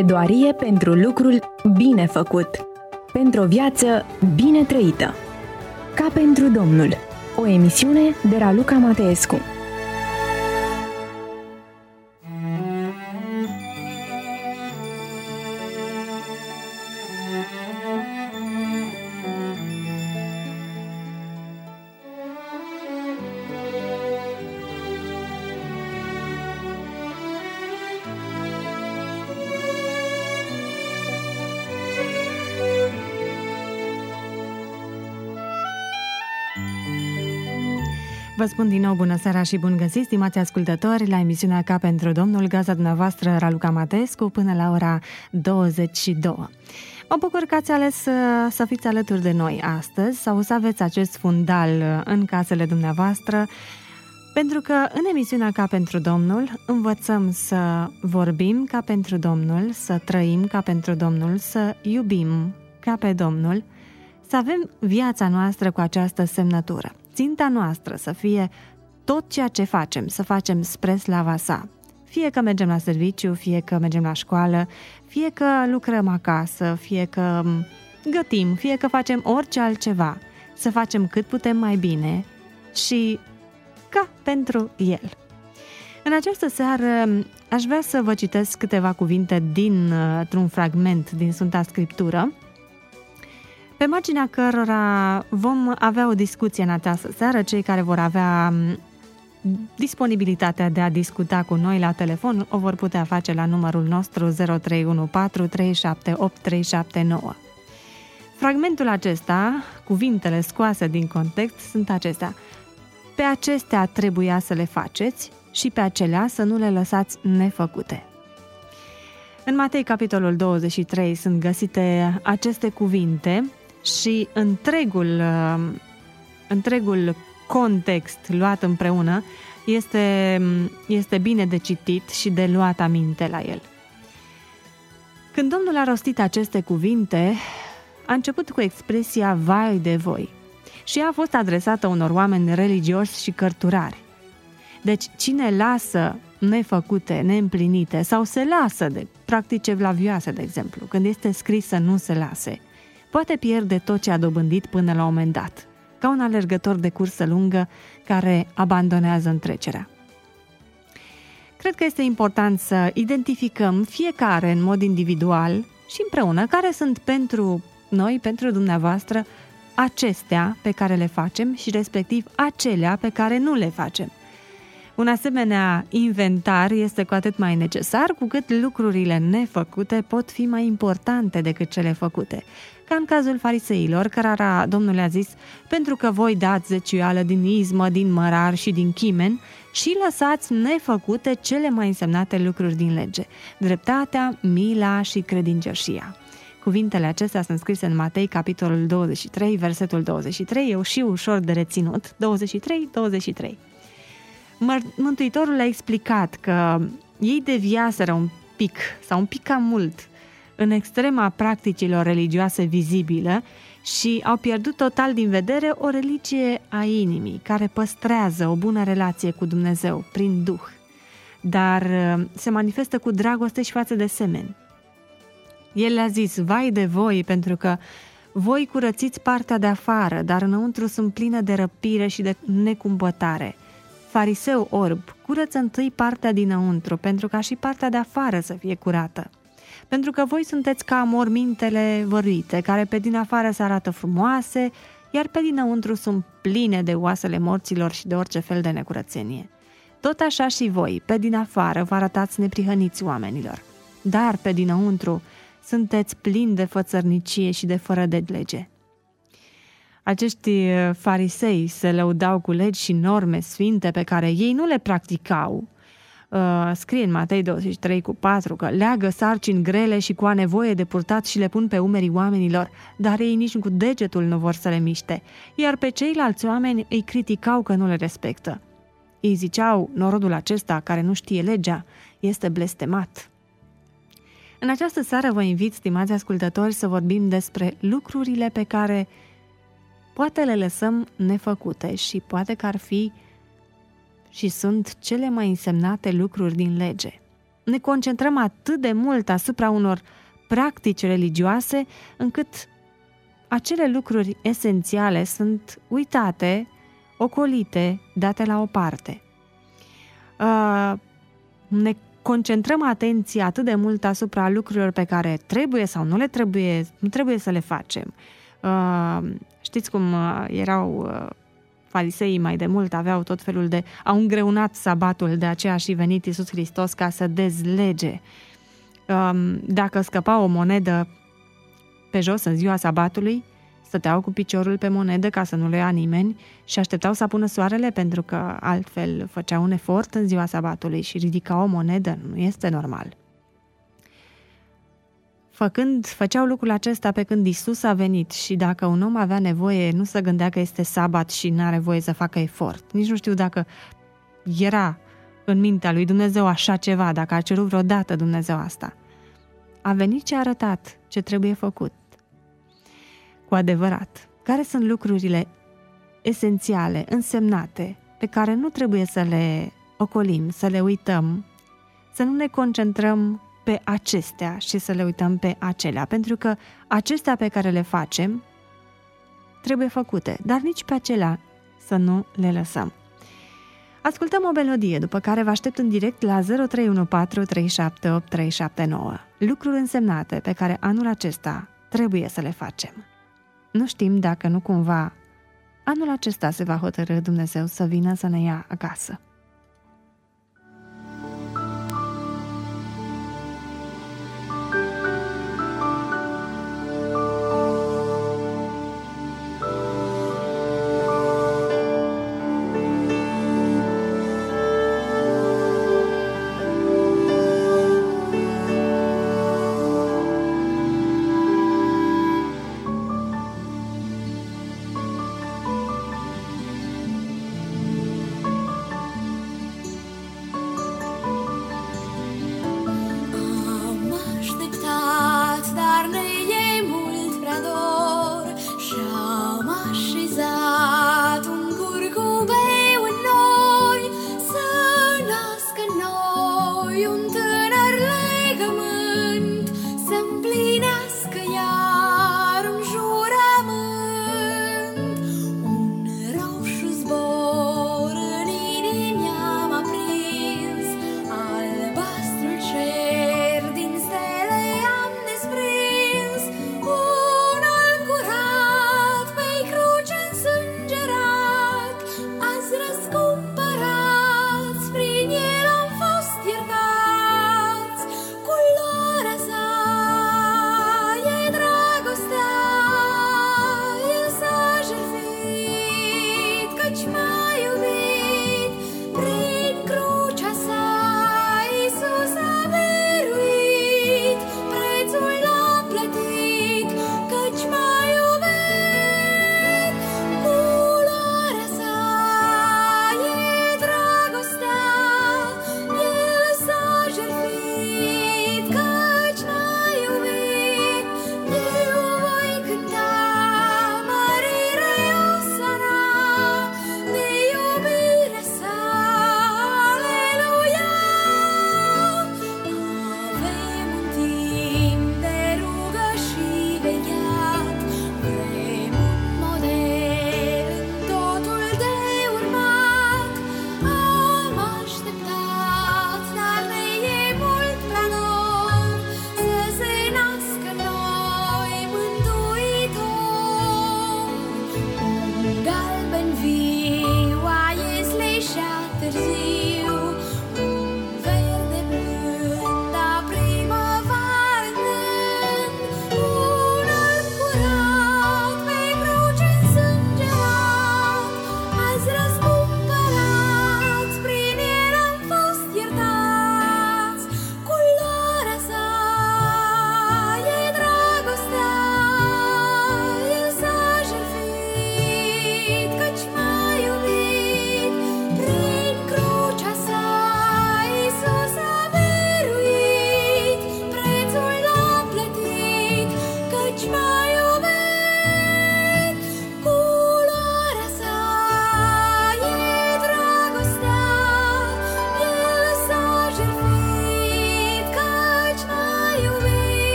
Pledoarie pentru lucrul bine făcut, pentru o viață bine trăită. Ca pentru Domnul, o emisiune de Raluca Mateescu. Vă spun din nou bună seara și bun găsit, stimați ascultători, la emisiunea Ca pentru Domnul, gazda dumneavoastră Raluca Mateescu, până la ora 22. Mă bucur că ați ales să fiți alături de noi astăzi sau să aveți acest fundal în casele dumneavoastră, pentru că în emisiunea Ca pentru Domnul învățăm să vorbim ca pentru Domnul, să trăim ca pentru Domnul, să iubim ca pe Domnul, să avem viața noastră cu această semnătură. Ținta noastră să fie tot ceea ce facem, să facem spre slava sa. Fie că mergem la serviciu, fie că mergem la școală, fie că lucrăm acasă, fie că gătim, fie că facem orice altceva. Să facem cât putem mai bine și ca pentru El. În această seară aș vrea să vă citesc câteva cuvinte dintr-un fragment din Sfânta Scriptură, pe marginea cărora vom avea o discuție în această seară. Cei care vor avea disponibilitatea de a discuta cu noi la telefon o vor putea face la numărul nostru 0314 378 379. Fragmentul acesta, cuvintele scoase din context, sunt acestea: pe acestea trebuia să le faceți și pe acelea să nu le lăsați nefăcute. În Matei, capitolul 23, sunt găsite aceste cuvinte și întregul context luat împreună este bine de citit și de luat aminte la el. Când Domnul a rostit aceste cuvinte, a început cu expresia vai de voi și a fost adresată unor oameni religioși și cărturari. Deci cine lasă nefăcute, neîmplinite sau se lasă de practici evlavioase, de exemplu, când este scris să nu se lase, poate pierde tot ce a dobândit până la un moment dat, ca un alergător de cursă lungă care abandonează întrecerea. Cred că este important să identificăm fiecare în mod individual și împreună care sunt pentru noi, pentru dumneavoastră, acestea pe care le facem și respectiv acelea pe care nu le facem. Un asemenea inventar este cu atât mai necesar cu cât lucrurile nefăcute pot fi mai importante decât cele făcute. Ca în cazul fariseilor, cărora Domnul le-a zis: pentru că voi dați zeciuială din izmă, din mărar și din chimen și lăsați nefăcute cele mai însemnate lucruri din lege, dreptatea, mila și credincioșia. Cuvintele acestea sunt scrise în Matei, capitolul 23, versetul 23, eu și ușor de reținut, 23. Mântuitorul a explicat că ei deviaseră un pic sau un pic cam mult în extrema practicilor religioase vizibile și au pierdut total din vedere o religie a inimii, care păstrează o bună relație cu Dumnezeu prin Duh, dar se manifestă cu dragoste și față de semeni. El le-a zis: vai de voi, pentru că voi curățiți partea de afară, dar înăuntru sunt plină de răpire și de necumpătare. Fariseu orb, curăță întâi partea dinăuntru, pentru ca și partea de afară să fie curată. Pentru că voi sunteți ca mormintele văruite, care pe din afară se arată frumoase, iar pe dinăuntru sunt pline de oasele morților și de orice fel de necurățenie. Tot așa și voi, pe din afară, vă arătați neprihăniți oamenilor, dar pe dinăuntru sunteți plini de fățărnicie și de fără de lege. Acești farisei se lăudau cu legi și norme sfinte pe care ei nu le practicau. Scrie în Matei 23:4 că leagă sarcini grele și cu a nevoie de purtat și le pun pe umerii oamenilor, dar ei nici cu degetul nu vor să le miște, iar pe ceilalți oameni îi criticau că nu le respectă. Ei ziceau: norodul acesta care nu știe legea este blestemat. În această seară vă invit, stimați ascultători, să vorbim despre lucrurile pe care poate le lăsăm nefăcute și poate că ar fi și sunt cele mai însemnate lucruri din lege. ne concentrăm atât de mult asupra unor practici religioase, încât acele lucruri esențiale sunt uitate, ocolite, date la o parte. Ne concentrăm atenția atât de mult asupra lucrurilor pe care trebuie sau nu trebuie să le facem. Știți cum erau fariseii mai de mult, aveau tot felul au îngreunat sabatul, de aceea și venit Iisus Hristos ca să dezlege. Dacă scăpa o monedă pe jos în ziua sabatului, stăteau cu piciorul pe monedă ca să nu le ia nimeni și așteptau să apună soarele, pentru că altfel făceau un efort în ziua sabatului și ridicau o monedă. Nu este normal. Făceau lucrul acesta pe când Iisus a venit și dacă un om avea nevoie, nu se gândea că este sabat și nu are voie să facă efort. Nici nu știu dacă era în mintea lui Dumnezeu așa ceva, dacă a cerut vreodată Dumnezeu asta. A venit și a arătat ce trebuie făcut. Cu adevărat, care sunt lucrurile esențiale, însemnate, pe care nu trebuie să le ocolim, să le uităm, să nu ne concentrăm pe acestea și să le uităm pe acelea, pentru că acestea pe care le facem trebuie făcute, dar nici pe acelea să nu le lăsăm. Ascultăm o melodie, după care vă aștept în direct la 0314 378 379. Lucruri însemnate pe care anul acesta trebuie să le facem. Nu știm dacă nu cumva anul acesta se va hotărî Dumnezeu să vină să ne ia acasă.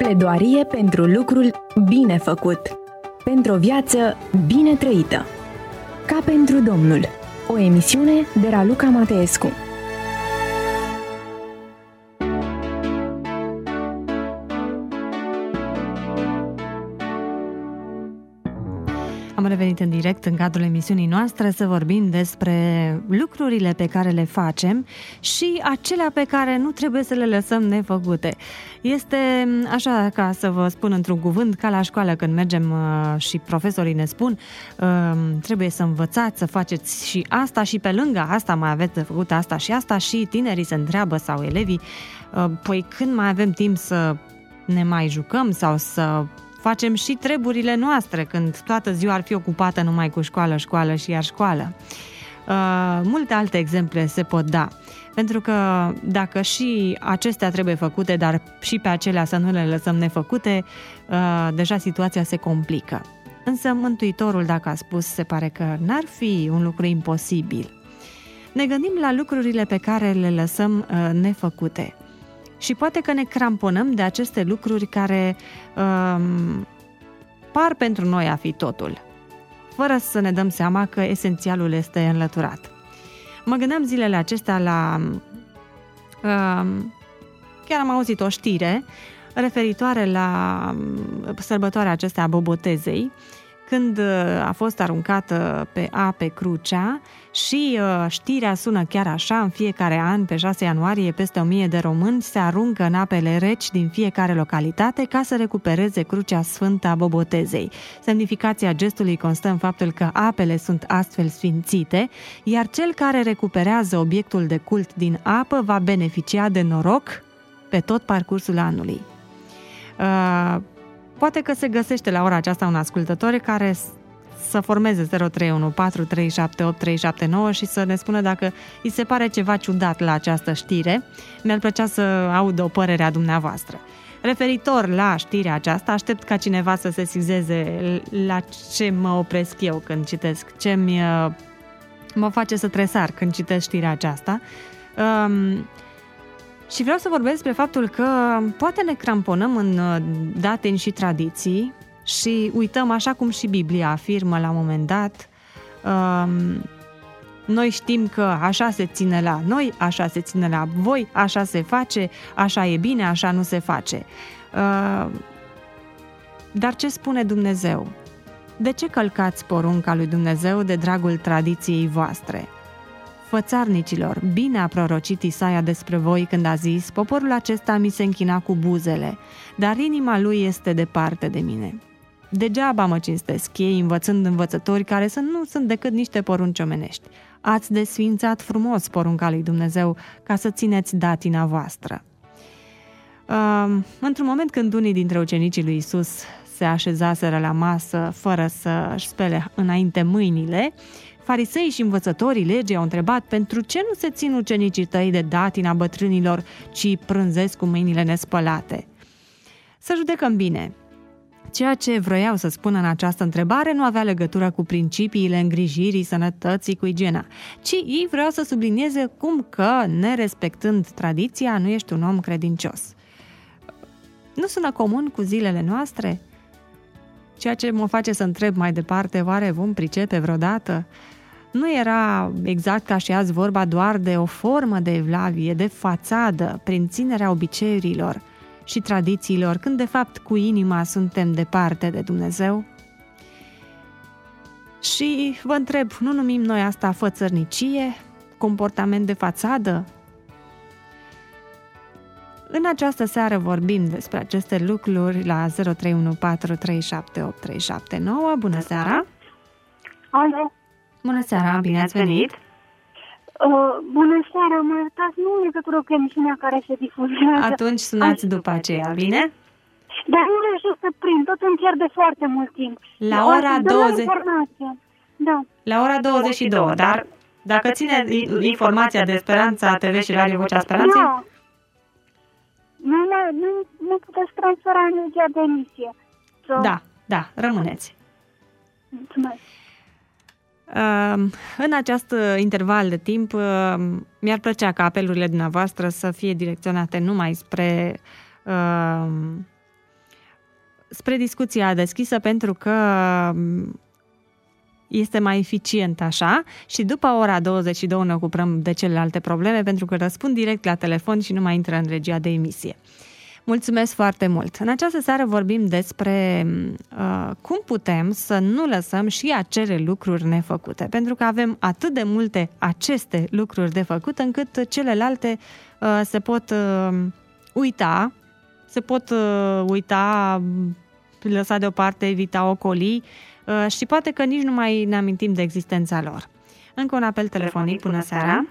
Pledoarie pentru lucrul bine făcut. Pentru o viață bine trăită. Ca pentru Domnul. O emisiune de Raluca Mateescu. Am revenit în direct în cadrul emisiunii noastre să vorbim despre lucrurile pe care le facem și acelea pe care nu trebuie să le lăsăm nefăcute. Este așa, ca să vă spun într-un cuvânt, ca la școală când mergem și profesorii ne spun trebuie să învățați, să faceți și asta și pe lângă asta mai aveți de făcut asta și asta și tinerii se întreabă sau elevii păi când mai avem timp să ne mai jucăm sau să facem și treburile noastre când toată ziua ar fi ocupată numai cu școală, școală și iar școală. Multe alte exemple se pot da. Pentru că dacă și acestea trebuie făcute, dar și pe acelea să nu le lăsăm nefăcute, deja situația se complică. Însă Mântuitorul, dacă a spus, se pare că n-ar fi un lucru imposibil. Ne gândim la lucrurile pe care le lăsăm nefăcute. Și poate că ne cramponăm de aceste lucruri care par pentru noi a fi totul, fără să ne dăm seama că esențialul este înlăturat. Mă gândeam zilele acestea la... chiar am auzit o știre referitoare la sărbătoarea aceasta a Bobotezei, când a fost aruncată pe ape crucea și știrea sună chiar așa: în fiecare an, pe 6 ianuarie, peste 1000 de români se aruncă în apele reci din fiecare localitate ca să recupereze crucea sfântă a Bobotezei. Semnificația gestului constă în faptul că apele sunt astfel sfințite, iar cel care recuperează obiectul de cult din apă va beneficia de noroc pe tot parcursul anului. Poate că se găsește la ora aceasta un ascultător care să formeze 03143788379 și să ne spună dacă îi se pare ceva ciudat la această știre. Mi-ar plăcea să aud o părere a dumneavoastră. Referitor la știrea aceasta, aștept ca cineva să se sizeze la ce mă opresc eu când citesc, ce mă face să tresar când citesc știrea aceasta. Și vreau să vorbesc despre faptul că poate ne cramponăm în dateni și tradiții și uităm, așa cum și Biblia afirmă la un moment dat, noi știm că așa se ține la noi, așa se ține la voi, așa se face, așa e bine, așa nu se face. Dar ce spune Dumnezeu? De ce călcați porunca lui Dumnezeu de dragul tradiției voastre? Fățarnicilor, bine a prorocit Isaia despre voi când a zis: poporul acesta mi se închina cu buzele, dar inima lui este departe de mine. Degeaba mă cinstesc ei învățând învățători care nu sunt decât niște porunci omenești. Ați desfințat frumos porunca lui Dumnezeu ca să țineți datina voastră. Într-un moment când unii dintre ucenicii lui Iisus se așezaseră la masă fără să-și spele înainte mâinile, fariseii și învățătorii legii au întrebat: pentru ce nu se țin ucenicii tăi de datina bătrânilor, ci prânzesc cu mâinile nespălate? Să judecăm bine. Ceea ce vroiau să spună în această întrebare nu avea legătură cu principiile îngrijirii sănătății, cu igiena, ci ei vreau să sublinieze cum că, nerespectând tradiția, nu ești un om credincios. Nu sună comun cu zilele noastre? Ceea ce mă face să întreb mai departe, oare vom pricepe vreodată? Nu era exact ca și azi vorba doar de o formă de evlavie, de fațadă, prin ținerea obiceiurilor și tradițiilor, când de fapt cu inima suntem departe de Dumnezeu? Și vă întreb, nu numim noi asta fățărnicie, comportament de fațadă? În această seară vorbim despre aceste lucruri la 0314378379. Bună seara! Alo! Bună seara, bine ați venit! Bună seara, mă iertați, nu în legătură cu emisiunea care se difuzează. Atunci sunați după aceea, bine? Dar nu reușesc să prind, tot îmi pierde foarte mult timp. La ora 20... Da. La ora 22, dar dacă ține informația de Speranța TV și Radio Vocea Speranței? Da. Nu puteți transfera energia de emisie. Da, rămâneți. Mulțumesc. În acest interval de timp mi-ar plăcea ca apelurile dumneavoastră să fie direcționate numai spre spre discuția deschisă pentru că este mai eficient așa și după ora 22 ne ocupăm de celelalte probleme pentru că răspund direct la telefon și nu mai intră în regia de emisie. Mulțumesc foarte mult! În această seară vorbim despre cum putem să nu lăsăm și acele lucruri nefăcute, pentru că avem atât de multe aceste lucruri de făcut încât celelalte se pot uita, lăsa deoparte, evita ocolii și poate că nici nu mai ne amintim de existența lor. Încă un apel telefonic, bună seara!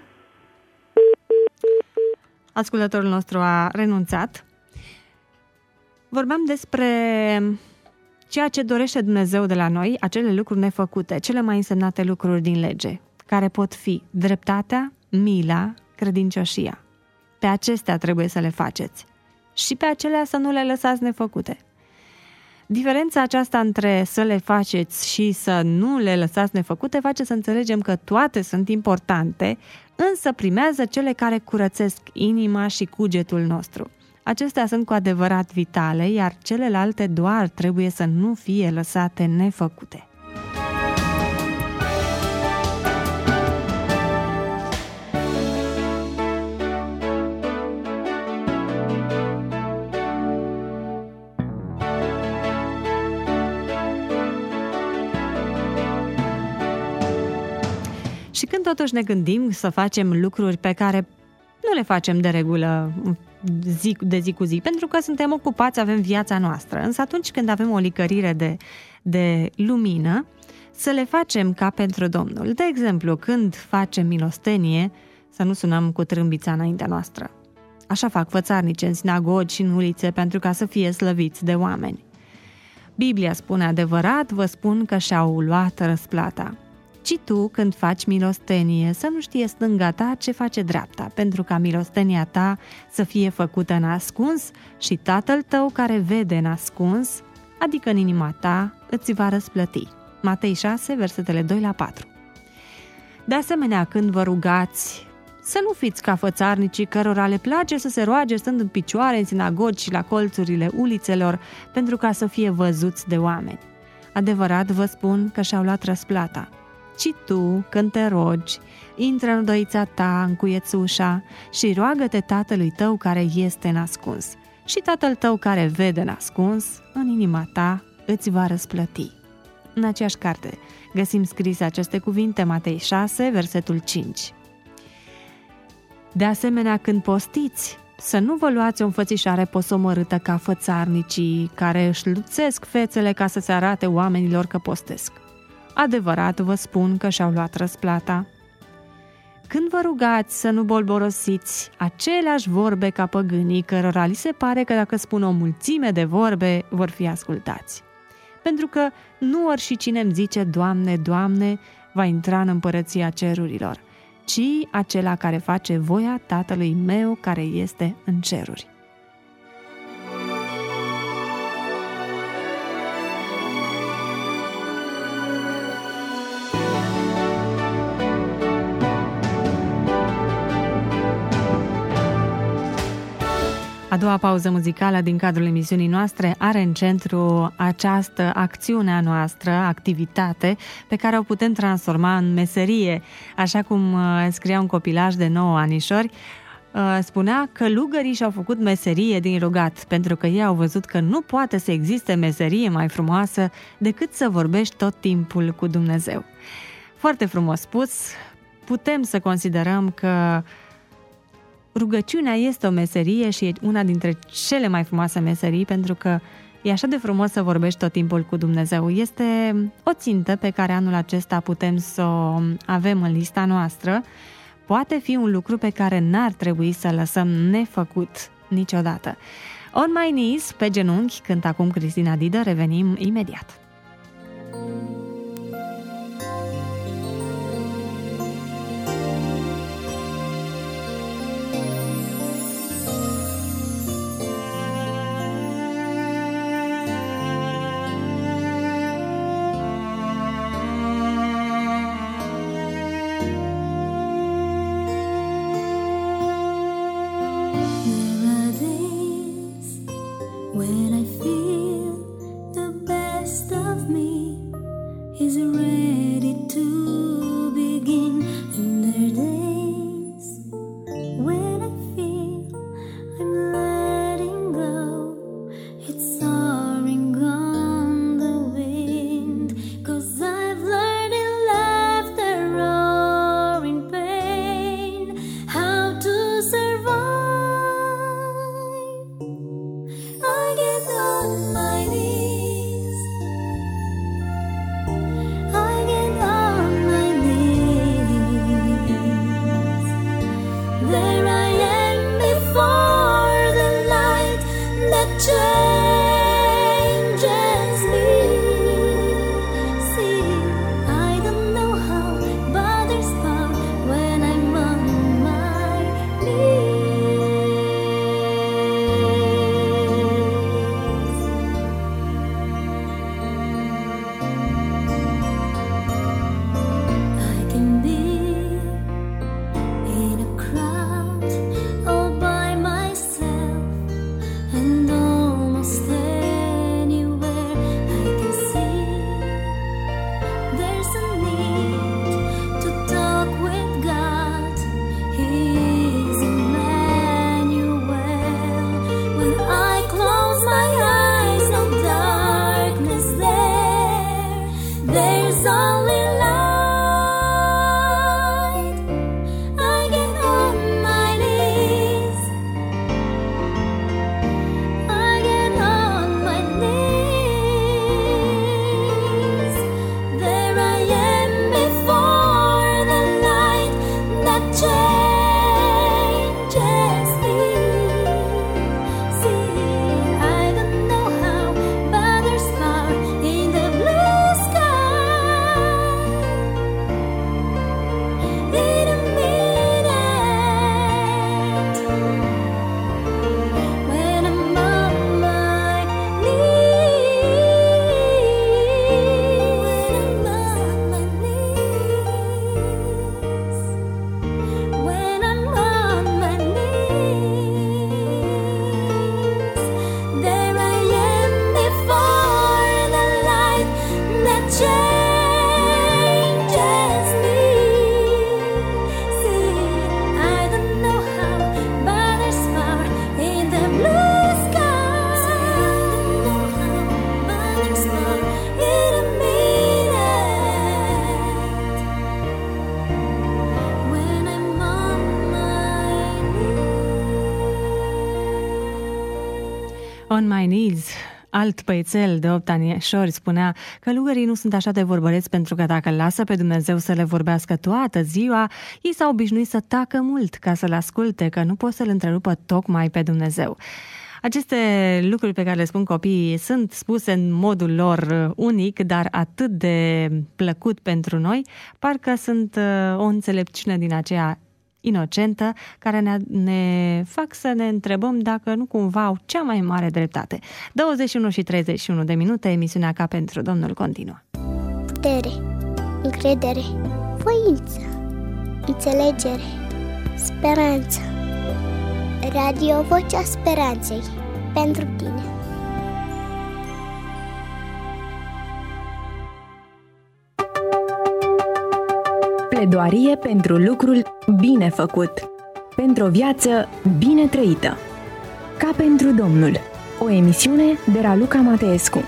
Ascultătorul nostru a renunțat. Vorbeam despre ceea ce dorește Dumnezeu de la noi, acele lucruri nefăcute, cele mai însemnate lucruri din lege, care pot fi dreptatea, mila, credincioșia. Pe acestea trebuie să le faceți și pe acelea să nu le lăsați nefăcute. Diferența aceasta între să le faceți și să nu le lăsați nefăcute face să înțelegem că toate sunt importante, însă primează cele care curățesc inima și cugetul nostru. Acestea sunt cu adevărat vitale, iar celelalte doar trebuie să nu fie lăsate nefăcute. Și când totuși ne gândim să facem lucruri pe care nu le facem de regulă de zi cu zi, pentru că suntem ocupați, avem viața noastră. Însă atunci când avem o licărire de lumină, să le facem ca pentru Domnul. De exemplu, când facem milostenie, să nu sunăm cu trâmbița înaintea noastră. Așa fac fățarnici în sinagogi și în ulițe pentru ca să fie slăviți de oameni. Biblia spune adevărat, vă spun că și-au luat răsplata. Ci tu, când faci milostenie, să nu știe stânga ta ce face dreapta, pentru ca milostenia ta să fie făcută în ascuns și Tatăl tău care vede în ascuns, adică în inima ta, îți va răsplăti. Matei 6, versetele 2-4. De asemenea, când vă rugați, să nu fiți ca fățarnicii cărora le place să se roage stând în picioare în sinagogi și la colțurile ulițelor, pentru ca să fie văzuți de oameni. Adevărat vă spun că și-au luat răsplata. Ci tu, când te rogi, intră în odăița ta, încuieți ușa și roagă-te Tatălui tău care este în ascuns. Și Tatăl tău care vede în ascuns, în inima ta, îți va răsplăti. În aceeași carte găsim scrise aceste cuvinte, Matei 6, versetul 5. De asemenea, când postiți, să nu vă luați o înfățișare posomorâtă ca fățarnicii care își luțesc fețele ca să se arate oamenilor că postesc. Adevărat vă spun că și-au luat răsplata. Când vă rugați să nu bolborosiți aceleași vorbe ca păgânii, cărora li se pare că dacă spun o mulțime de vorbe, vor fi ascultați. Pentru că nu oricine îmi zice, Doamne, Doamne, va intra în împărăția cerurilor, ci acela care face voia Tatălui meu care este în ceruri. A doua pauză muzicală din cadrul emisiunii noastre are în centru această acțiune a noastră, activitate, pe care o putem transforma în meserie. Așa cum scria un copilaj de 9 anișori, spunea că călugării și-au făcut meserie din rugat, pentru că ei au văzut că nu poate să existe meserie mai frumoasă decât să vorbești tot timpul cu Dumnezeu. Foarte frumos spus, putem să considerăm că rugăciunea este o meserie și e una dintre cele mai frumoase meserii, pentru că e așa de frumos să vorbești tot timpul cu Dumnezeu. Este o țintă pe care anul acesta putem să o avem în lista noastră. Poate fi un lucru pe care n-ar trebui să lăsăm nefăcut niciodată. On My Knees, pe genunchi, cântă acum Cristina Didă, revenim imediat. When I feel mai Nils, alt băiețel de 8 anișori, spunea: călugării nu sunt așa de vorbăreți pentru că dacă îl lasă pe Dumnezeu să le vorbească toată ziua, ei s-au obișnuit să tacă mult ca să-l asculte, că nu pot să-l întrerupă tocmai pe Dumnezeu. Aceste lucruri pe care le spun copiii sunt spuse în modul lor unic, dar atât de plăcut pentru noi, parcă sunt o înțelepciune din aceea inocentă, care ne fac să ne întrebăm dacă nu cumva au cea mai mare dreptate. 21 și 31 de minute, emisiunea Ca pentru Domnul continuă. Putere, încredere, voință, înțelegere, speranță. Radio Vocea Speranței, pentru tine. Pledoarie pentru lucrul bine făcut, pentru o viață bine trăită. Ca pentru Domnul, o emisiune de Raluca Mateescu.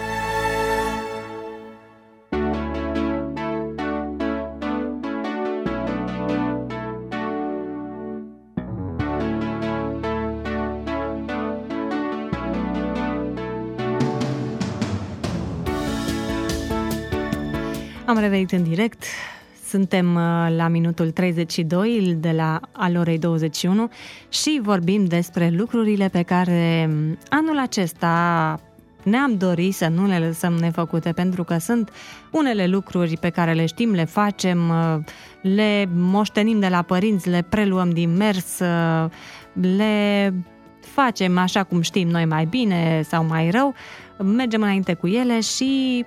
Am revenit în direct. Suntem la minutul 32 de al orei 21 și vorbim despre lucrurile pe care anul acesta ne-am dorit să nu le lăsăm nefăcute, pentru că sunt unele lucruri pe care le știm, le facem, le moștenim de la părinți, le preluăm din mers, le facem așa cum știm noi mai bine sau mai rău, mergem înainte cu ele și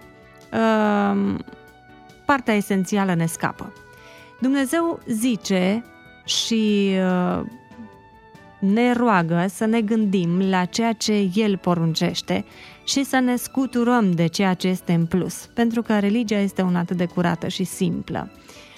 partea esențială ne scapă. Dumnezeu zice și ne roagă să ne gândim la ceea ce El poruncește și să ne scuturăm de ceea ce este în plus, pentru că religia este una atât de curată și simplă.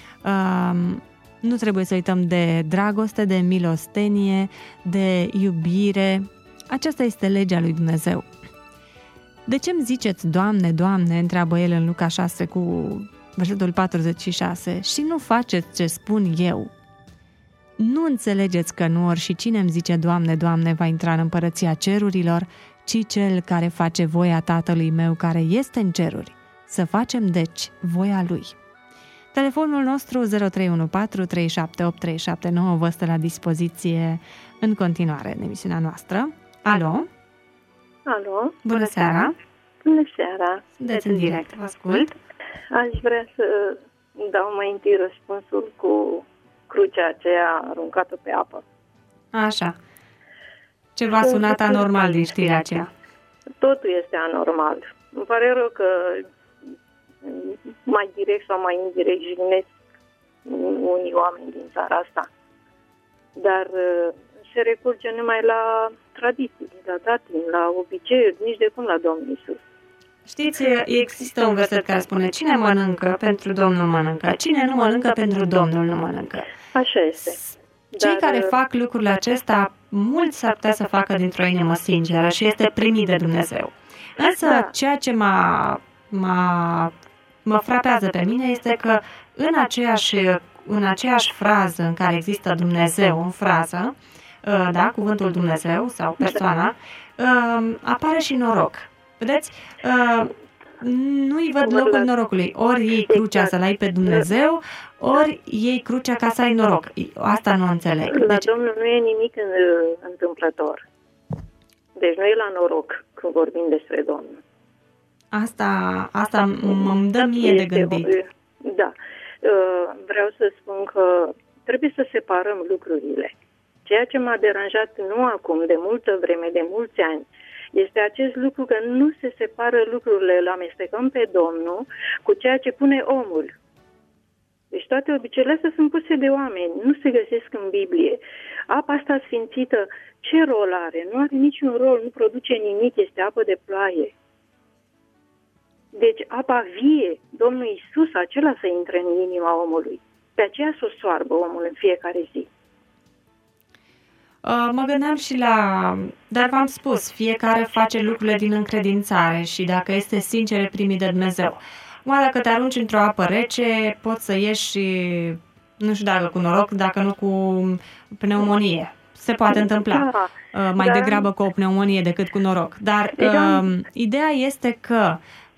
Nu trebuie să uităm de dragoste, de milostenie, de iubire. Aceasta este legea lui Dumnezeu. De ce îmi ziceți, Doamne, Doamne, întreabă El în Luca 6 cu versetul 46, și nu faceți ce spun eu? Nu înțelegeți că nu ori și cine îmi zice Doamne, Doamne va intra în împărăția cerurilor, ci cel care face voia Tatălui meu care este în ceruri. Să facem deci voia Lui. Telefonul nostru 0314 378 379 vă stă la dispoziție în continuare în emisiunea noastră. Alo? Alo? Bună seara! Bună seara! Sunteți în direct, vă ascult. Aș vrea să dau mai întâi răspunsul cu crucea aceea aruncată pe apă. Așa. Ce v-a sunat anormal din știrea aceea? Totul este anormal. Îmi pare rău că mai direct sau mai indirect jignesc unii oameni din țara asta. Dar se recurge numai la tradiții, la datini, la obiceiuri, nici de cum la Domnul Iisus. Știți, există un verset care spune: cine mănâncă, pentru Domnul mănâncă. Cine nu mănâncă, pentru Domnul nu mănâncă. Așa este. Cei care fac lucrurile acestea, mulți s-ar putea să facă dintr-o inimă sinceră și este primit de Dumnezeu. Însă, ceea ce mă frapează pe mine este că în aceeași frază în care există Dumnezeu, în frază, da, cuvântul Dumnezeu sau persoana, apare și noroc. Vedeți? Nu-i văd locul norocului. Ori iei crucea să-L ai pe Dumnezeu, ori iei crucea ca să ai noroc. Asta nu înțeleg. La Domnul nu e nimic întâmplător. Deci nu e la noroc când vorbim despre Domnul. Asta îmi dă mie de gândit. Da. Vreau să spun că trebuie să separăm lucrurile. Ceea ce m-a deranjat nu acum, de multă vreme, de mulți ani, este acest lucru că nu se separă lucrurile, îl amestecăm pe Domnul cu ceea ce pune omul. Deci toate obiceiurile astea sunt puse de oameni, nu se găsesc în Biblie. Apa asta sfințită, ce rol are? Nu are niciun rol, nu produce nimic, este apă de ploaie. Deci apa vie, Domnul Iisus, acela să intre în inima omului. Pe aceea să o soarbă omul în fiecare zi. Mă gândeam și dar v-am spus, fiecare face lucrurile din încredințare și dacă este sincer, e primit de Dumnezeu. Dacă te arunci într-o apă rece, poți să ieși, nu știu dacă cu noroc, dacă nu cu pneumonie se poate întâmpla mai degrabă cu o pneumonie decât cu noroc. Dar ideea este că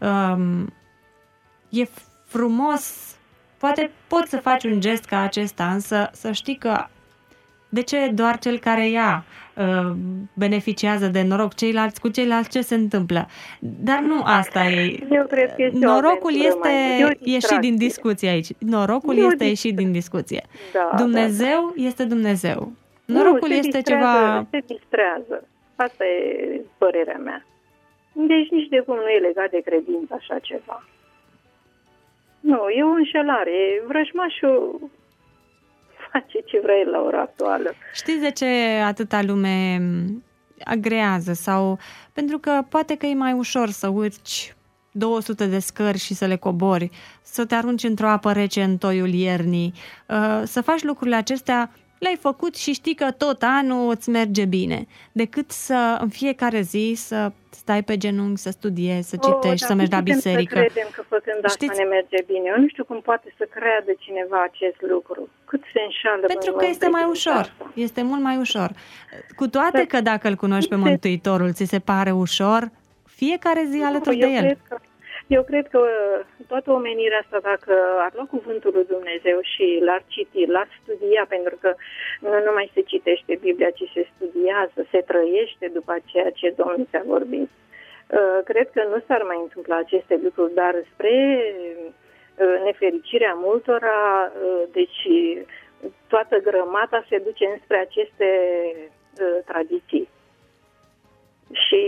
e frumos, poate poți să faci un gest ca acesta, însă să știi că de ce doar cel care ia beneficiază de noroc, cu ceilalți ce se întâmplă? Dar nu asta e. Eu cred că este norocul este ieșit din discuție aici. Norocul este ieșit din discuție. Dumnezeu este Dumnezeu. Norocul este ceva... Se distrează. Asta e părerea mea. Deci nici de cum nu e legat de credință așa ceva. Nu, e o înșelare. Vrăjmașul face ce vrea el la ora actuală. Știți de ce atâta lume agrează? Sau pentru că poate că e mai ușor să urci 200 de scări și să le cobori, să te arunci într-o apă rece în toiul iernii, să faci lucrurile acestea, le-ai făcut și știi că tot anul îți merge bine, decât să în fiecare zi să stai pe genunchi, să studiezi, să citești, să mergi la biserică. Să credem că făcând asta ne merge bine. Eu nu știu cum poate să creadă cineva acest lucru. Cât se înșală. Pentru că este mai ușor. Asta. Este mult mai ușor. Cu toate că dacă îl cunoști pe Mântuitorul, ți se pare ușor fiecare zi alături de el. Eu cred că toată omenirea asta, dacă ar lua cuvântul lui Dumnezeu și l-ar citi, l-ar studia, pentru că nu mai se citește Biblia, ci se studiază, se trăiește după ceea ce Domnul ți-a vorbit. Cred că nu s-ar mai întâmpla aceste lucruri, dar spre nefericirea multora, deci toată grămata se duce înspre aceste tradiții. Și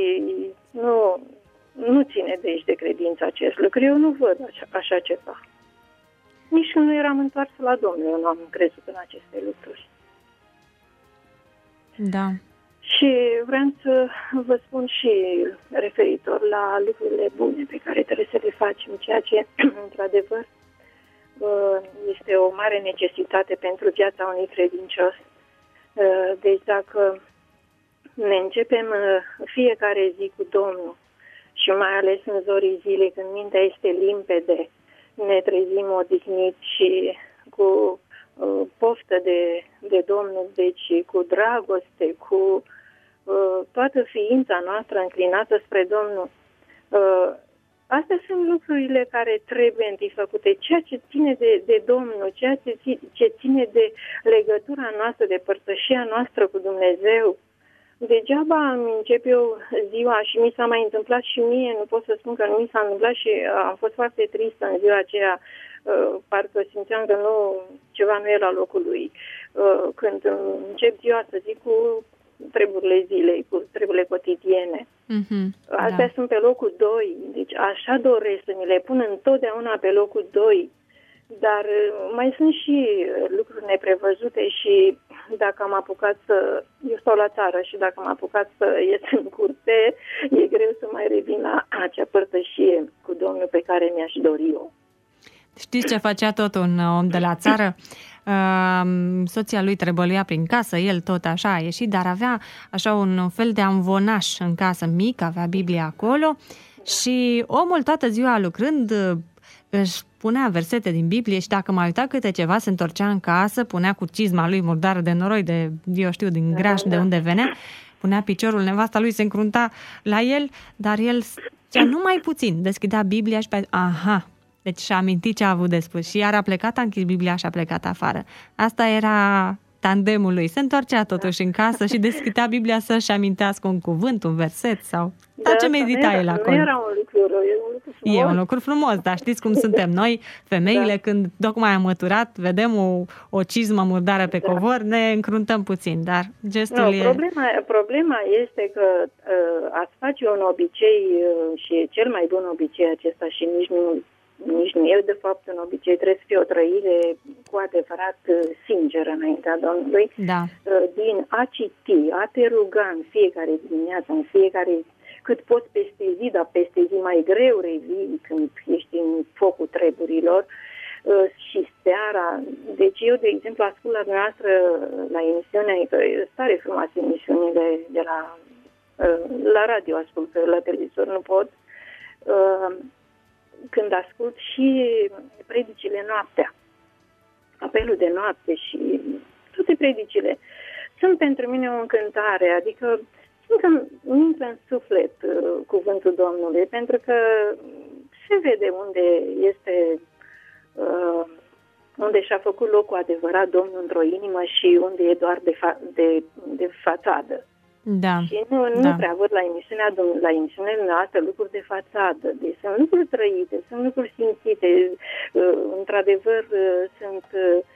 nu ține de credință acest lucru. Eu nu văd așa ceva. Nici când nu eram întoarsă la Domnul, eu nu am crezut în aceste lucruri. Da. Și vreau să vă spun și referitor la lucrurile bune pe care trebuie să le facem, ceea ce, într-adevăr, este o mare necesitate pentru viața unui credincios. Deci dacă ne începem fiecare zi cu Domnul, și mai ales în zorii zilei, când mintea este limpede, ne trezim odihniți și cu poftă de Domnul, deci cu dragoste, cu toată ființa noastră înclinată spre Domnul. Astea sunt lucrurile care trebuie întâi făcute. Ceea ce ține de Domnul, ceea ce ține de legătura noastră, de părtășia noastră cu Dumnezeu. Degeaba încep eu ziua și mi s-a mai întâmplat și mie, nu pot să spun că nu mi s-a întâmplat și am fost foarte tristă în ziua aceea, parcă simțeam că ceva nu e la locul lui. Când încep ziua, să zic, cu treburile zilei, cu treburile cotidiene. Astea sunt pe locul 2, deci așa doresc să mi le pun întotdeauna pe locul 2. Dar mai sunt și lucruri neprevăzute și dacă am apucat eu stau la țară și dacă am apucat să ies în curte, e greu să mai revin la acea părtășie cu Domnul pe care mi-aș dori eu. Știți ce făcea tot un om de la țară? Soția lui trebăluia prin casă, el tot așa a ieșit, dar avea așa un fel de amvonaș în casă mic, avea Biblia acolo și omul toată ziua lucrând își punea versete din Biblie și dacă mai uita câte ceva, se întorcea în casă, punea cu cizma lui murdară de noroi, din graș, de unde venea, punea piciorul, nevasta lui se încrunta la el, dar el zicea numai puțin, deschidea Biblia și deci și-a amintit ce a avut de spus și iar a plecat, a închis Biblia și a plecat afară. Asta era tandemul lui. Se întorcea totuși în casă și deschidea Biblia să-și amintească un cuvânt, un verset sau... Dar ce medita el acolo? Nu era un lucru rău, e un lucru frumos. E un lucru frumos, dar știți cum suntem noi, femeile, când tocmai am măturat, vedem o cizmă murdară pe covor, ne încruntăm puțin, dar gestul e... Problema este că ați face un obicei și e cel mai bun obicei acesta și nici nu e de fapt un obicei, trebuie să fie o trăire cu adevărat sinceră înaintea Domnului, din a citi, a te ruga în fiecare dimineață, în fiecare cât poți peste zi, dar peste zi mai greu revii când ești în focul treburilor și seara. Deci eu, de exemplu, ascult la dumneavoastră la emisiunea, că e tare frumoase emisiunile de la radio, ascult, că la televizor nu pot, când ascult și predicile noaptea, apelul de noapte și toate predicile. sunt pentru mine o încântare, adică simt că îmi intră în suflet cuvântul Domnului, pentru că se vede unde este, unde și-a făcut locul adevărat Domnul într-o inimă și unde e doar de fațadă. Da. Și nu prea văd la emisiunile noastre lucruri de fațadă. Deci sunt lucruri trăite, sunt lucruri simțite, într-adevăr sunt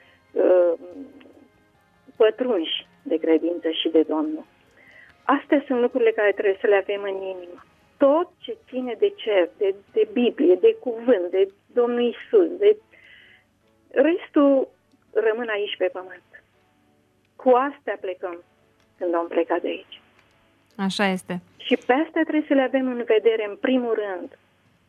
pătrunși de credință și de Domnul. Astea sunt lucrurile care trebuie să le avem în inimă. Tot ce ține de cer, de Biblie, de cuvânt, de Domnul Iisus, de restul rămân aici pe pământ. Cu astea plecăm când am plecat de aici. Așa este. Și pe astea trebuie să le avem în vedere în primul rând.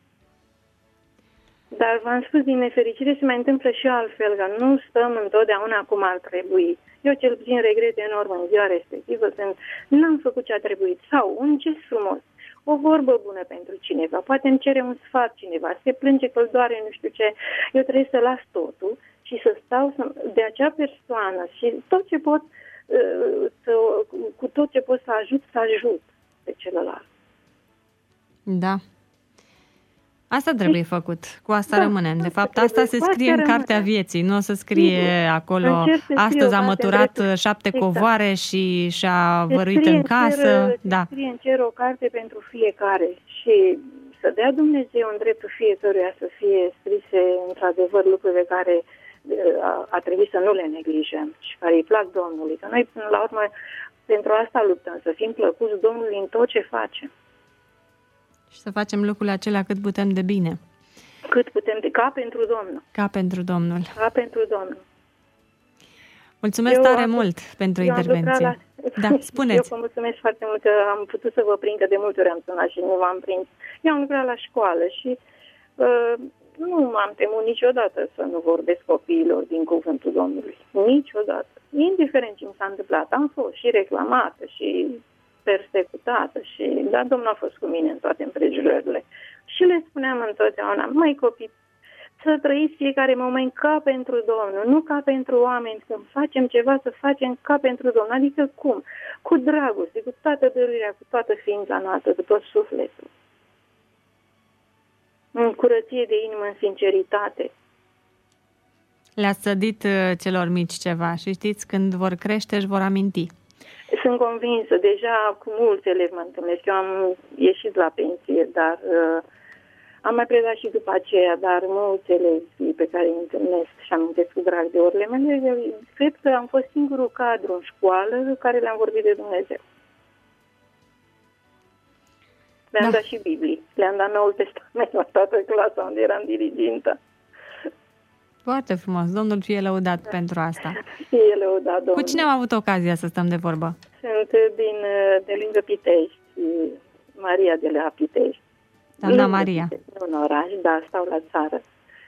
Dar v-am spus, din nefericire se mai întâmplă și altfel, că nu stăm întotdeauna cum ar trebui. Eu cel puțin regret enorm în ziua respectivă când n-am făcut ce a trebuit. Sau un gest frumos, o vorbă bună pentru cineva, poate îmi cere un sfat cineva, se plânge că îl doare nu știu ce, eu trebuie să las totul și să stau de acea persoană și tot ce pot, cu tot ce pot să ajut pe celălalt. Da. Asta trebuie făcut. Cu asta rămânem. De fapt, asta se scrie în cartea vieții. Nu o să scrie acolo, astăzi a măturat 7 covoare și și-a văruit în casă. Se scrie în cer o carte pentru fiecare și să dea Dumnezeu în dreptul fiecăruia să fie scrise într-adevăr lucrurile care a trebuit să nu le neglijăm și care îi plac Domnului. Că noi, până la urmă, pentru asta luptăm, să fim plăcuți Domnului în tot ce facem. Și să facem lucrurile acelea cât putem de bine. Cât putem de... Ca pentru Domnul. Ca pentru Domnul. Ca pentru Domnul. Mulțumesc tare mult pentru intervenție. Da, spuneți. Eu vă mulțumesc foarte mult că am putut să vă prind, că de multe ori am sunat și nu v-am prins. Eu am lucrat la școală și nu m-am temut niciodată să nu vorbesc copiilor din cuvântul Domnului. Niciodată. Indiferent ce mi s-a întâmplat. Am fost și reclamată și persecutată și dar Domnul a fost cu mine în toate împrejurările. Și le spuneam întotdeauna, măi copii, să trăiți fiecare moment ca pentru Domnul, nu ca pentru oameni. Când facem ceva, să facem ca pentru Domnul. Adică cum? Cu dragoste, cu toată dăruirea, cu toată ființa noastră, cu tot sufletul. În curăție de inimă, în sinceritate. Le-ați sădit celor mici ceva și știți, când vor crește, își vor aminti. Sunt convinsă, deja cu mulți elevi mă întâlnesc. Eu am ieșit la pensie, dar am mai predat și după aceea, dar mulți elevi pe care îi întâlnesc și amintesc cu drag de orele mele, cred că am fost singurul cadru în școală care le-am vorbit de Dumnezeu. Le-am dat și Biblii, le-am dat Noul Testament la toată clasa unde eram dirigintă. Foarte frumos. Domnul fie lăudat pentru asta. Fie lăudat, Domnul. Cu cine am avut ocazia să stăm de vorbă? Sunt de lângă Pitești, Maria de la Pitești. Doamna Maria. Nu în oraș, dar stau la țară.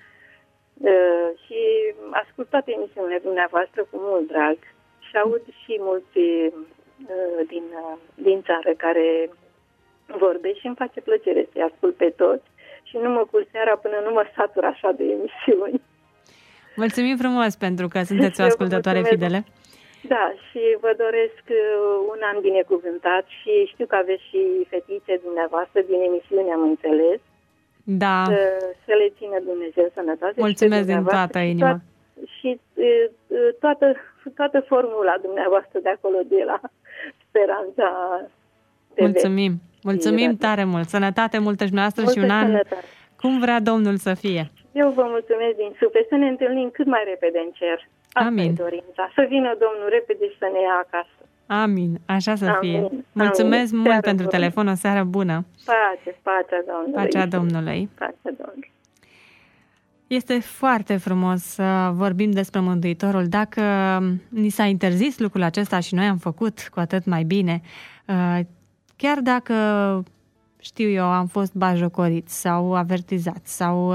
Și ascult toate emisiunile dumneavoastră cu mult drag și aud și mulți din țară care vorbesc și îmi face plăcere să-i ascult pe toți și nu mă culc seara până nu mă satur așa de emisiuni. Mulțumim frumos pentru că sunteți o ascultătoare fidele. Da, și vă doresc un an binecuvântat și știu că aveți și fetițe dumneavoastră din emisiune, am înțeles. Da. Să le țină Dumnezeu sănătate. Mulțumesc din toată inima. Și toată formula dumneavoastră de acolo, de la Speranța TV. Mulțumim. Mulțumim tare mult. Sănătate multă și noastră și un an sănătate. Cum vrea Domnul să fie. Eu vă mulțumesc din suflet. Să ne întâlnim cât mai repede în cer. Amin. Să vină Domnul repede și să ne ia acasă. Amin. Așa să fie. Mulțumesc mult seară pentru telefon. O seară bună. Pacea Domnului. Pacea Domnului. Pacea Domnului. Este foarte frumos să vorbim despre Mântuitorul. Dacă ni s-a interzis lucrul acesta și noi am făcut, cu atât mai bine. Chiar dacă, știu eu, am fost bajocoriți sau avertizați sau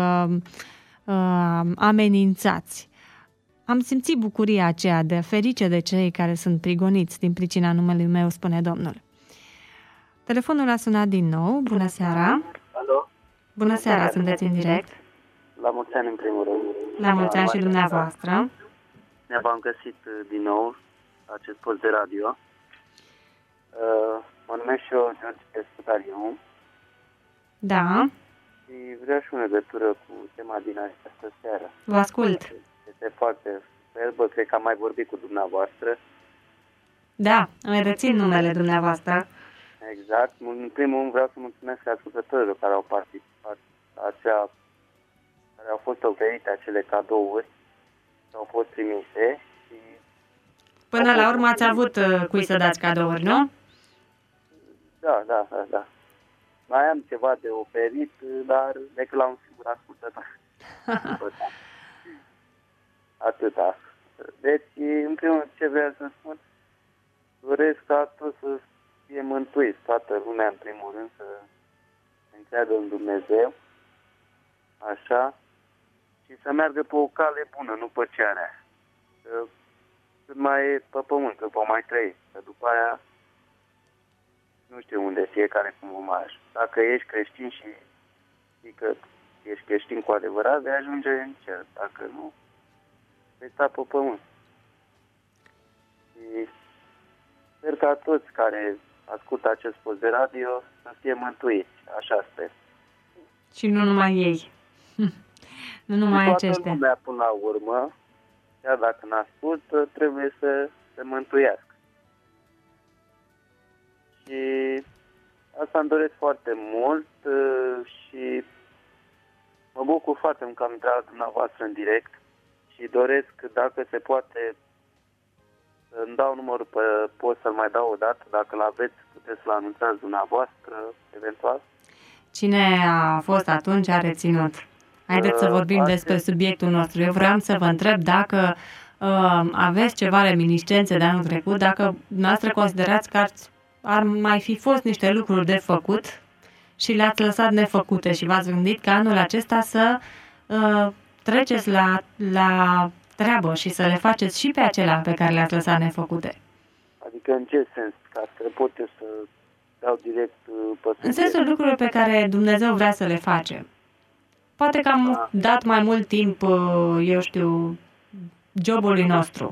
amenințați, am simțit bucuria aceea de ferice de cei care sunt prigoniți din pricina numelui meu, spune Domnul. Telefonul a sunat din nou. Bună seara! Alo? Bună seara, sunteți în direct. La mulți ani, în primul rând. La mulți ani și dumneavoastră. Ne-am găsit din nou acest post de radio. Mă numesc și eu George Scutariu. Da. Și vreau și o legătură cu tema din această seară. Vă ascult. Este foarte superbă, cred că am mai vorbit cu dumneavoastră. Da, îmi rețin numele dumneavoastră. Exact. În primul rând vreau să mulțumesc ascultătorilor care au participat la care au fost oferite acele cadouri, au fost trimise. Și până la urmă ați avut cui să dați cadouri, nu? Da. Mai am ceva de oferit, dar decât la un singur ascultător. Atâta. Deci, în primul rând, ce vreau să spun, doresc ca toți să fie mântuiți, toată lumea, în primul rând, să încreadă în Dumnezeu, așa, și să meargă pe o cale bună, nu pe cea rea. Cât mai e pe pământ, că mai trăi, că după aia nu știu unde fiecare cum vom ajunge. Dacă ești creștin și știi că ești creștin cu adevărat, vei ajunge în cer. Dacă nu, vei sta pe pământ. Și sper ca toți care ascultă acest post de radio să fie mântuiți. Așa sper. Și nu numai ei. Nu numai aceștia. Toată lumea, până la urmă, chiar dacă n-ascultă, trebuie să se mântuiască. Și asta îmi doresc foarte mult și mă bucur foarte mult că am intrat dumneavoastră în direct și doresc, dacă se poate, îmi dau numărul pe post să-l mai dau o dată, dacă l-aveți, puteți să-l anunțați dumneavoastră, eventual. Cine a fost atunci a reținut. Haideți să vorbim despre subiectul nostru. Eu vreau să vă întreb dacă aveți ceva reminiscențe de anul trecut, dacă dumneavoastră considerați că ar mai fi fost niște lucruri de făcut și le-ați lăsat nefăcute și v-ați gândit că anul acesta să treceți la treabă și să le faceți și pe acelea pe care le-ați lăsat nefăcute. Adică în ce sens? Ca să pot să dau direct pe subiect? În sensul lucrurilor pe care Dumnezeu vrea să le facem. Poate că am dat mai mult timp, eu știu, jobului nostru.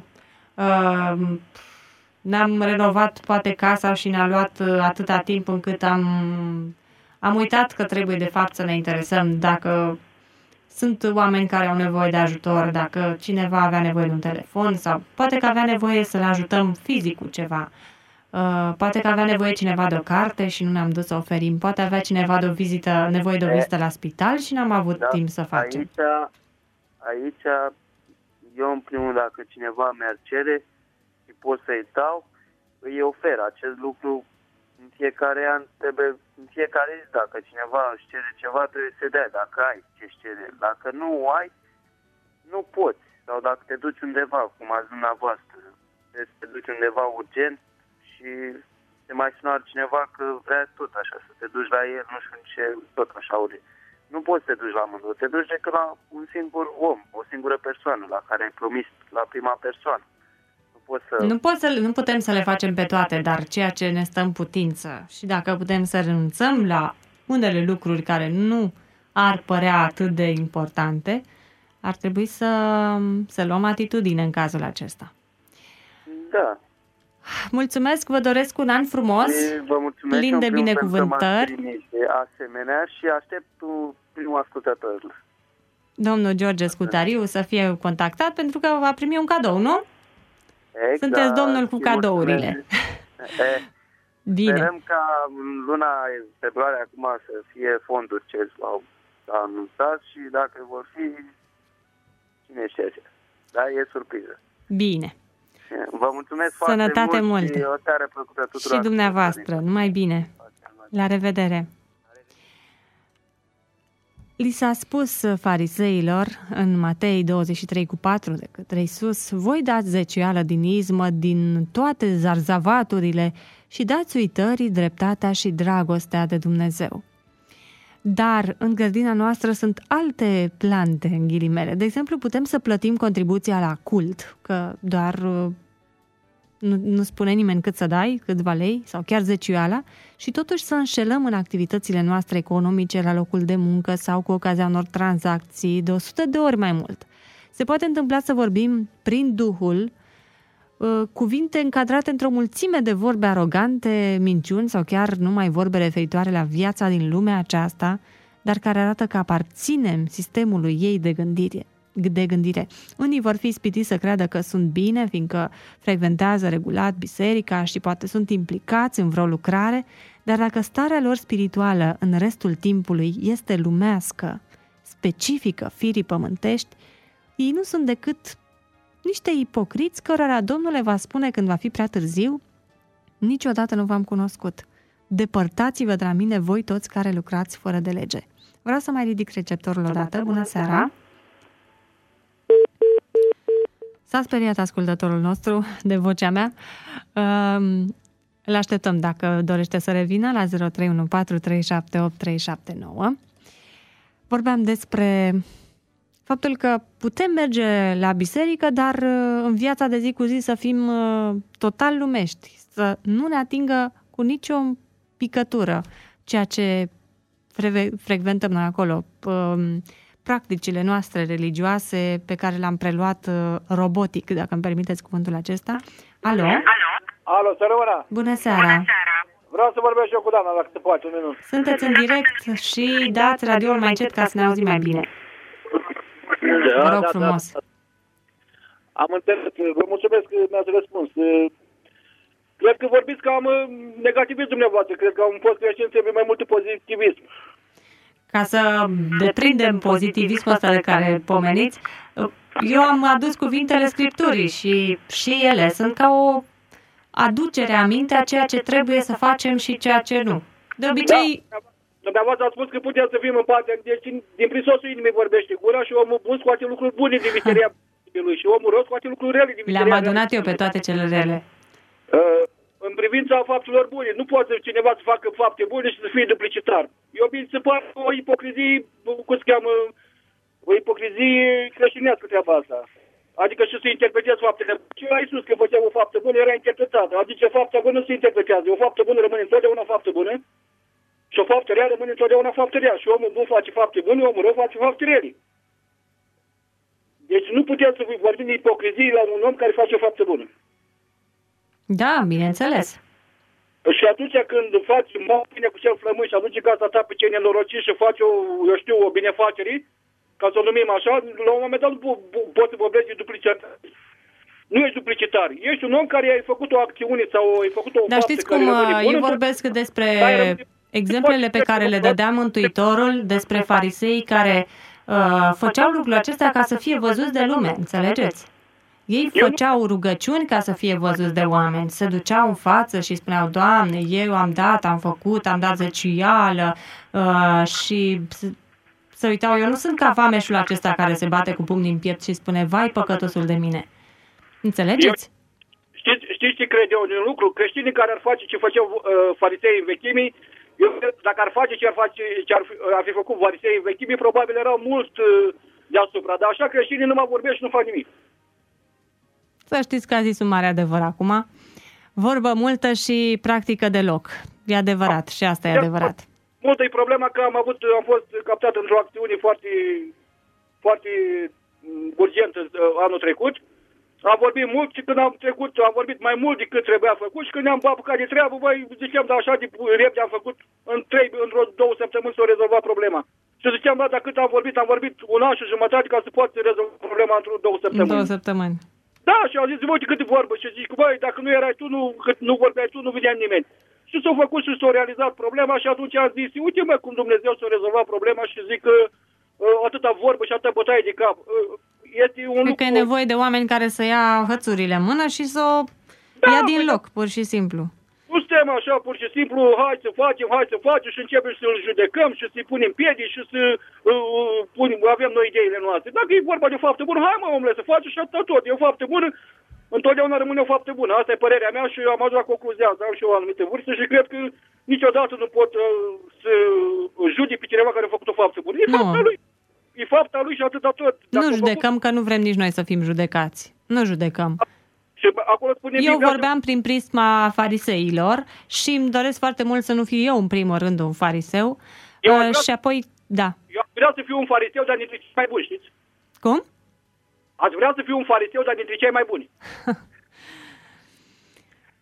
Ne-am renovat poate casa și ne-a luat atâta timp încât am uitat că trebuie de fapt să ne interesăm dacă sunt oameni care au nevoie de ajutor, dacă cineva avea nevoie de un telefon sau poate că avea nevoie să-l ajutăm fizic cu ceva. Poate că avea nevoie cineva de o carte și nu ne-am dus să oferim. Poate avea cineva nevoie de o vizită la spital și n-am avut timp să facem. Aici, eu în primul rând, dacă cineva mi-ar cere și pot să-i dau, îi ofer acest lucru în fiecare an, în fiecare zi, dacă cineva își cere ceva, trebuie să dea, dacă ai ce-și cere. Dacă nu ai, nu poți. Sau dacă te duci undeva, cum ați dumneavoastră, trebuie să te duci undeva urgent și te mai sună cineva că vrea tot așa, să te duci la el, nu știu ce, tot așa urgent. Nu poți să te duci la mândru, te duci decât la un singur om, o singură persoană la care ai promis la prima persoană. Nu putem să le facem pe toate, dar ceea ce ne stă în putință și dacă putem să renunțăm la unele lucruri care nu ar părea atât de importante, ar trebui să luăm atitudine în cazul acesta. Da. Mulțumesc, vă doresc un an frumos, plin de binecuvântări. Asemenea și aștept primul ascultător. Domnul George Scutariu să fie contactat pentru că va primi un cadou, nu? Exact. Sunteți domnul cu cadourile. Bine. Sperăm ca în luna februarie acum să fie fonduri ce s-au anunțat și dacă vor fi, cine știe ce. Da, e surpriză. Bine. Vă mulțumesc Sănătate foarte mult și o seară plăcută tuturor. Și dumneavoastră. Numai bine. La revedere. Li s-a spus fariseilor în Matei 23:4 de către Iisus: voi dați zeciuială din izmă, din toate zarzavaturile și dați uitării dreptatea și dragostea de Dumnezeu. Dar în grădina noastră sunt alte plante, în ghilimele. De exemplu, putem să plătim contribuția la cult, că doar nu spune nimeni cât să dai, câțiva lei sau chiar zeciuiala, și totuși să înșelăm în activitățile noastre economice la locul de muncă sau cu ocazia unor tranzacții de 100 de ori mai mult. Se poate întâmpla să vorbim prin Duhul cuvinte încadrate într-o mulțime de vorbe arogante, minciuni sau chiar numai vorbe referitoare la viața din lumea aceasta, dar care arată că aparținem sistemului ei de gândire. Unii vor fi ispitiți să creadă că sunt bine, fiindcă frecventează regulat biserica și poate sunt implicați în vreo lucrare, dar dacă starea lor spirituală în restul timpului este lumească, specifică firii pământești, ei nu sunt decât niște ipocriți cărora Domnul le va spune când va fi prea târziu: niciodată nu v-am cunoscut. Depărtați-vă de la mine voi toți care lucrați fără de lege. Vreau să mai ridic receptorul odată. Bună seara! S-a speriat ascultătorul nostru de vocea mea. Îl așteptăm dacă dorește să revină la 0314378379. Vorbeam despre faptul că putem merge la biserică, dar în viața de zi cu zi să fim total lumești, să nu ne atingă cu nicio picătură ceea ce frecventăm noi acolo, practicile noastre religioase pe care le-am preluat robotic, dacă îmi permiteți cuvântul acesta. Alo? Alo, să rămână! Bună seara! Vreau să vorbesc și eu cu doamna, dacă se poate, un minut. Sunteți în direct și dați radioul mai încet ca să ne auzim mai bine. Vă rog frumos. Da. Am înțeles. Vă mulțumesc că mi-ați răspuns. Cred că vorbiți că am negativism dumneavoastră. Cred că un fost creștin trebuie mai mult pozitivism. Ca să deprindem pozitivismul ăsta de care pomeniți, eu am adus cuvintele Scripturii și ele sunt ca o aducere aminte a ceea ce trebuie să facem și ceea ce nu. De obicei... Da. Dumneavoastră a spus că putem să fim în partea, deci din prisosul inimii vorbește gura și omul bun scoate lucruri bune din misteria lui și omul rău scoate lucruri rele din misteria. Le-am adunat eu pe toate cele rele. În privința faptelor bune, nu poate cineva să facă fapte bune și să fie duplicitar. Eu bine se pare o ipocrizie, cum se cheamă, o ipocrizie creștinească treaba asta. Adică și să interpretezi faptele. Și la Iisus că făcea o faptă bună era interpretată. Adică fapta bună se interpretează. O faptă bună rămâne întotdeauna faptă bună. Și o faptă rea rămâne întotdeauna faptă rea. Și omul bun face fapte bune, omul rău face fapte rele. Deci nu putem să vorbim de ipocrizie la un om care face o faptă bună. Da, bineînțeles. Și atunci când faci bine cu cel flământ și aduci casa ta pe cei nenorociți și faci o binefacere, ca să o numim așa, la un moment dat poți să vorbești de duplicitar. Nu ești duplicitar. Ești un om care ai făcut o acțiune sau ai făcut o faptă. Dar știți cum eu vorbesc despre exemplele pe care le dădea Mântuitorul, despre farisei care făceau lucrul acesta ca să fie văzuți de lume, înțelegeți? Ei făceau rugăciuni ca să fie văzuți de oameni, se duceau în față și spuneau: Doamne, eu am dat, am făcut, am dat zeciuială și se uitau. Eu nu sunt ca vameșul acesta care se bate cu pumnii în piept și spune: vai, păcătosul de mine. Înțelegeți? Știți ce cred eu un lucru? Creștinii care ar face ce făceau farisei în vechimii, dacă ar face ce ar fi făcut farisei în vechimii, probabil erau mult deasupra. Dar așa creștinii nu mai vorbesc și nu fac nimic. Să știți că a zis un mare adevăr acum. Vorbă multă și practică deloc. E adevărat și asta e adevărat. Multă e problema că am fost captat într-o acțiune foarte, foarte urgentă anul trecut. Am vorbit mult și când am vorbit mai mult decât trebuia făcut și când ne-am apucat de treabă, ziceam, dar așa de repede am făcut, într-o 2 săptămâni s-a rezolvat problema. Și ziceam, da, cât am vorbit un an și jumătate ca să poată rezolva problema într-o 2 săptămâni. În 2 săptămâni. Da, și au zis, uite câte vorbă. Și zic, băi, dacă nu erai tu, nu vorbeai tu, nu vedea nimeni. Și s-a făcut și s-a realizat problema și atunci am zis, uite mă, cum Dumnezeu s-a rezolvat problema și zic că atâta vorbă și atâta bătaie de cap. Este un lucru... că e nevoie de oameni care să ia hățurile în mână și să o ia din loc, pur și simplu. Nu suntem așa, pur și simplu, hai să facem și începem să-l judecăm și să-i punem piedici și să avem noi ideile noastre. Dacă e vorba de o faptă bună, hai mă, omule, să faci și atâta tot. E o faptă bună, întotdeauna rămâne o faptă bună. Asta e părerea mea și am ajuns la concluzia asta. Am și eu o anumită vârstă și cred că niciodată nu pot să judec pe cineva care a făcut o faptă bună. E fapta lui. E fapta lui și atâta tot. Dacă nu judecăm, că nu vrem nici noi să fim judecați. Nu judecăm. Eu vorbeam prin prisma fariseilor și îmi doresc foarte mult să nu fiu eu în primul rând un fariseu. Și apoi, da. Eu aș vrea să fiu un fariseu, dar dintre cei mai buni, știți? Cum? Aș vrea să fiu un fariseu, dar dintre cei mai buni.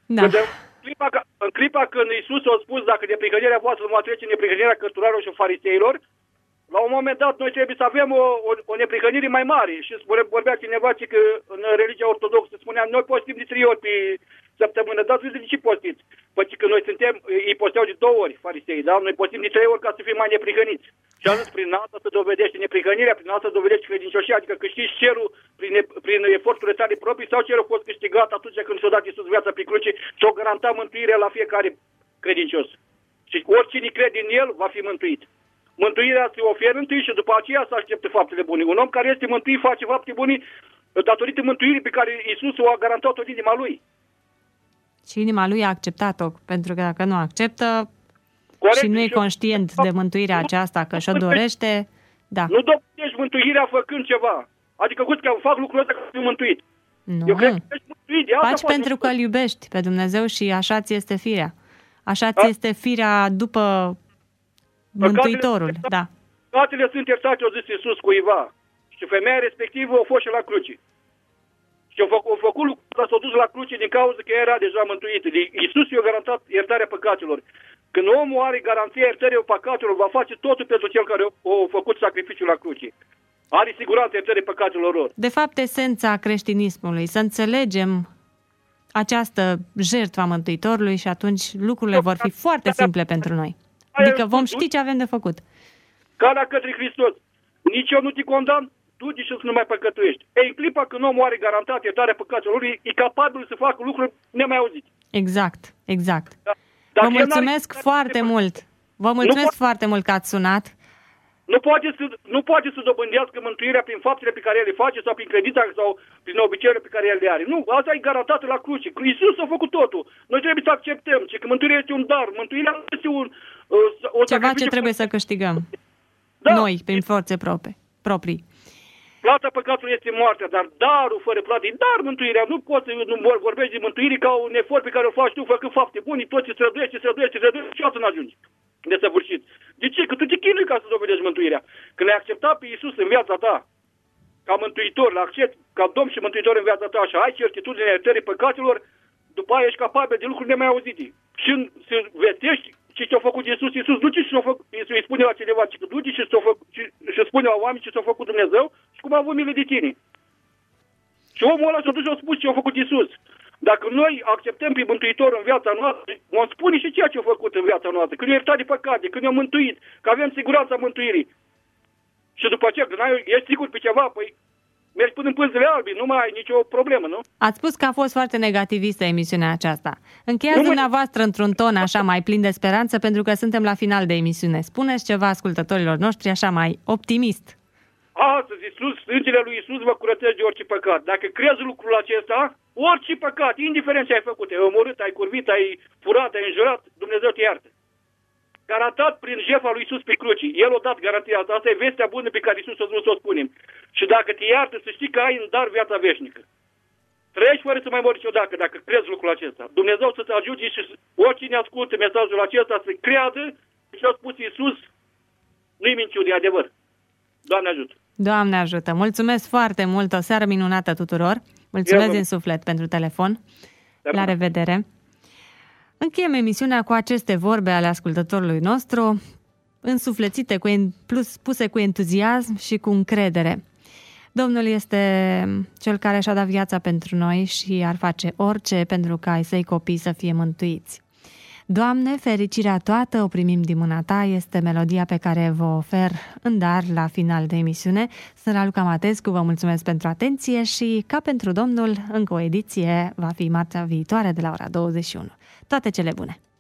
Da. În clipa când Iisus a spus, dacă neprihănirea voastră nu va trece neprihănirea cărturarilor și fariseilor, la un moment dat noi trebuie să avem o neprihănire mai mare. Și vorbea cineva că în religia ortodoxă spunea, noi postim de 3 ori pe săptămână, dar de ce postiți? Păi că noi ei posteau de 2 ori farisei, da? Noi postim de 3 ori ca să fim mai neprihăniți. Și am zis, prin asta se dovedește neprihănirea, prin asta se dovedește credincioșia, adică câștigi cerul prin eforturile tale proprii sau cerul a fost câștigat atunci când și-a dat Iisus viața pe cruce și o garanta mântuirea la fiecare credincios. Și oricine crede în el va fi mântuit. Mântuirea se oferă întâi și după aceea să aștepte faptele bune. Un om care este mântuit face fapte bune datorită mântuirii pe care Iisus o a garantat-o în inima lui. Și inima lui a acceptat-o, pentru că dacă nu acceptă, corect, și nu e conștient de mântuirea aceasta, că și-o dorește, da. Nu dovedești mântuirea făcând ceva. Adică, că fac lucrul ăsta ca să fiu mântuit. Nu. Eu cred că ești mântuit. Faci pentru că îl iubești pe Dumnezeu și așa ți este firea. Așa ți este firea după Mântuitorul, da. Păcatele sunt iertate, a zis Iisus cuiva. Și femeia respectivă a fost și la cruce. Și a făcut lucrul ăsta, s-a dus la cruce din cauza că era deja mântuit. Iisus i-a garantat iertarea păcatelor. Când omul are garanția iertării păcatelor, va face totul pentru cel care a făcut sacrificiul la cruce. Are siguranță iertării păcatelor lor. De fapt, esența creștinismului, să înțelegem această jertfă a Mântuitorului și atunci lucrurile vor fi foarte simple pentru noi. Adică vom ști ce avem de făcut. Calea către Hristos. Nici eu nu te condamn, duci și să nu mai păcătuiești. Ei, în clipa când omul are garantat iertarea păcatelor lui, e capabil să facă lucruri nemai auzite. Exact. Da. Vă mulțumesc foarte mult. Vă mulțumesc foarte mult că ați sunat. Nu poate să dobândească mântuirea prin faptele pe care el le face sau prin credința sau prin obiceiurile pe care el le are. Nu, asta e garantată la cruce. Iisus a făcut totul. Noi trebuie să acceptăm că mântuirea este un dar. Mântuirea nu este ceva ce trebuie să câștigăm. Da. Noi, prin forțe proprii. Plata păcatului este moartea, dar darul fără plată e dar mântuirea. Nu poți să vorbești de mântuire ca un efort pe care o faci tu făcând fapte bune, toți se străduiești și o să n-ajungi desăvârșit. De ce? Că tu te chinui ca să dovedești mântuirea. Când ai acceptat pe Iisus în viața ta, ca mântuitor, l-accepti ca Domn și mântuitor în viața ta și ai certitudinea iertării păcatelor, după aia ești capabil de lucruri nemai auzite. Și să vestești ce ți-a făcut Iisus. Iisus duce și îi spune la cineva că duce și spune la oameni ce ți-a făcut Dumnezeu și cum a avut milă de tine. Și omul ăla s-a dus și a spus ce a făcut Iisus. Dacă noi acceptăm pe Mântuitor în viața noastră, vom spune și ceea ce a făcut în viața noastră, că ne-a iertat de păcate, că ne-a mântuit, că avem siguranța mântuirii. Și după aceea, când ești sigur pe ceva, păi mergi până în pânzele albi, nu mai ai nicio problemă, nu? Ați spus că a fost foarte negativistă emisiunea aceasta. Încheiați dumneavoastră într-un ton așa mai plin de speranță, pentru că suntem la final de emisiune. Spuneți ceva ascultătorilor noștri așa mai optimist. Astăzi, sângele lui Iisus vă curățește de orice păcat. Dacă crezi lucrul acesta, orice păcat, indiferent ce ai făcut, ai omorât, ai curvit, ai furat, ai înjurat, Dumnezeu te iartă. Garantat prin jertfa lui Iisus pe cruce. El a dat garantia asta. Asta e vestea bună pe care Iisus a vrut să o spunem. Și dacă te iartă, să știi că ai în dar viața veșnică. Trăiești fără să mai mori niciodată dacă crezi lucrul acesta. Dumnezeu să-ți ajute și oricine ascultă mesajul acesta să creadă și a spus Iisus, nu-i minciună, e adevăr. Doamne ajută! Doamne ajută! Mulțumesc foarte mult, o seară minunată tuturor! Mulțumesc din suflet pentru telefon! La revedere! Încheiem emisiunea cu aceste vorbe ale ascultătorului nostru, însuflețite, puse cu entuziasm și cu încredere. Domnul este cel care și-a dat viața pentru noi și ar face orice pentru ca ai săi copii să fie mântuiți. Doamne, fericirea toată o primim din mâna Ta, este melodia pe care vă ofer în dar la final de emisiune. Sunt Raluca Matescu, vă mulțumesc pentru atenție și, ca pentru Domnul, încă o ediție va fi marțea viitoare de la ora 21. Toate cele bune!